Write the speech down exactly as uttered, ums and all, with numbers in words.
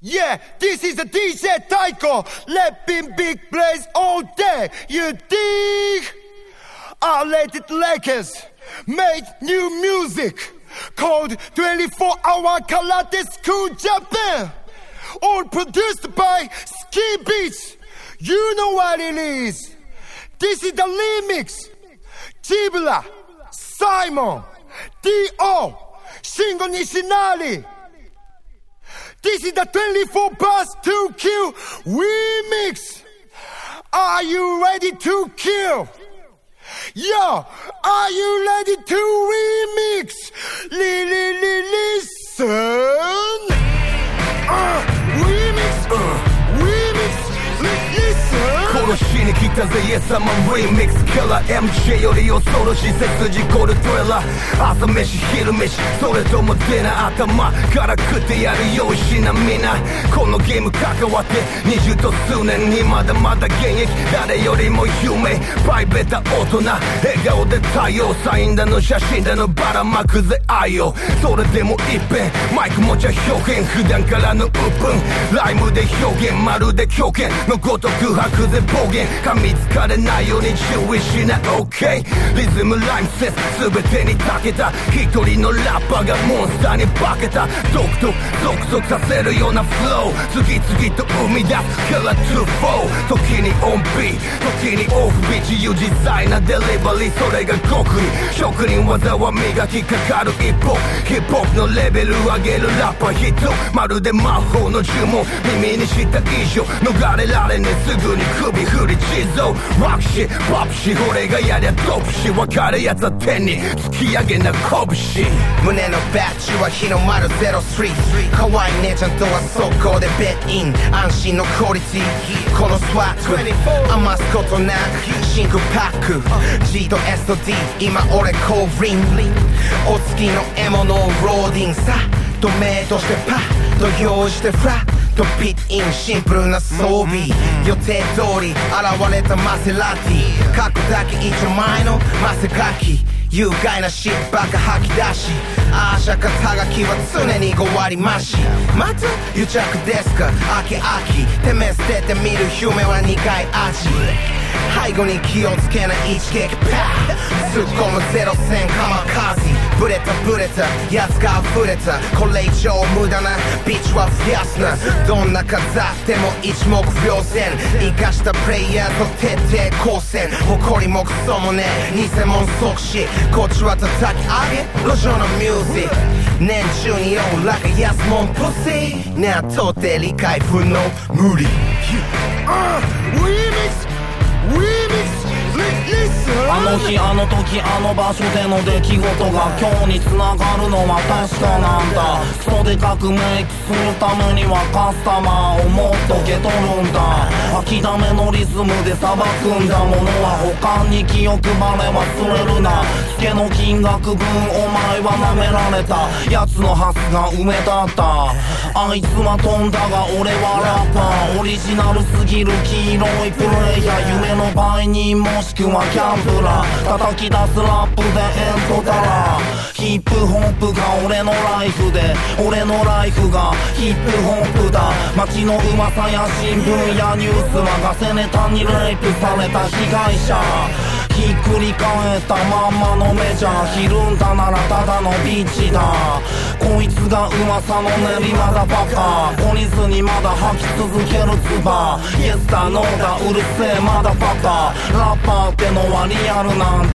Yeah, this is a D J Taiko, rapping big plays all day, you dig? R-rated Lakers made new music called twenty-four hour Karate School Japan, all produced by Ski Beats. You know what it is. This is the remix. Jibla, Simon, D O, Shingo Nishinari. This is the twenty-four bars to kill remix. Are you ready to kill? Yo, are you ready to remix? Listen. Uh, remix. Uh, remix. Listen. 殺しに来たぜ Yes I'm a remix killer エムジェー より恐ろしい背筋コールトレーラー朝飯昼飯それとも出な頭から食ってやる用意しなみんなこのゲーム関わって二十と数年にまだまだ現役誰よりも有名プライベート大人笑顔で対応サインだの写真だのばらまくぜ愛をそれでも一遍マイク持ちゃ表現普段からの鬱憤ライムで表現まるで狂犬のごとく吐くぜ暴言噛みつかれないように注意しな OK リズムライムセンス全てに長けた一人のラッパーがモンスターに化けた独特続々させるようなフロー次々と生み出す Killer ツーフォー 時にオンビ時にオフビ自由自在なデリバリーそれが極意職人技は磨きかかる一歩ヒップホップのレベル上げるラッパーヒットまるで魔法の呪文耳にした以上逃れられねえすぐに首振り地蔵ロックシポップシ俺がやりゃドップシ分かるやつは天に突き上げな拳胸のバッジは日の丸ゼロスリー可愛い姉ちゃんとは速攻でベッイン安心のクオリティこのスワッグ余すことなくシンクパック G と S と D 今俺コーリンお月の獲物をローディンさドメイとしてパッと用意してフラッとピッインシンプルな装備予定通り現れたマセラティ書くだけ一丁前のマセガキ有害なシッばっか吐き出しあーしゃ肩書きは常にご割増しまた癒着ですか秋秋てめえ捨ててみる夢は苦い味背後に気をつけない一撃パー突っ込むゼロ戦カマカズブレたブレたやつが溢れたこれ以上無駄なビッチは増やすなどんな数あっても一目瞭然生かしたプレイヤーと徹底抗戦誇りもクソもね偽物即死こっちは叩き上げ路上のミュージック年中にオーラが安もんプシーねあ到底理解不能無理 Uh, remix. Remix. Listen. あの日あの時あの場所での出来事が今日に繋がるのは確かなんだクソでかくメイクするためにはカスタマーをもっと受け取るんだ諦めのリズムで裁くんだものは他に気を配れ忘れるなツケの金額分お前は舐められたやつのハスが埋めたったあいつは飛んだが俺はラッパーオリジナルすぎる黄色いプレイヤー夢の売人もしくはキャンプラー叩き出すラップでエントタラーヒップホップが俺のライフで俺のライフがヒップホップだ街の噂や新聞やニュースはガセネタにレイプされた被害者ひっくり返ったまんまのメジャーひるんだならただのビーチだこいつが噂の練りまだバカ懲りずにまだ吐き続ける唾イエスだノーだうるせえまだバカラッパーってのはリアルなん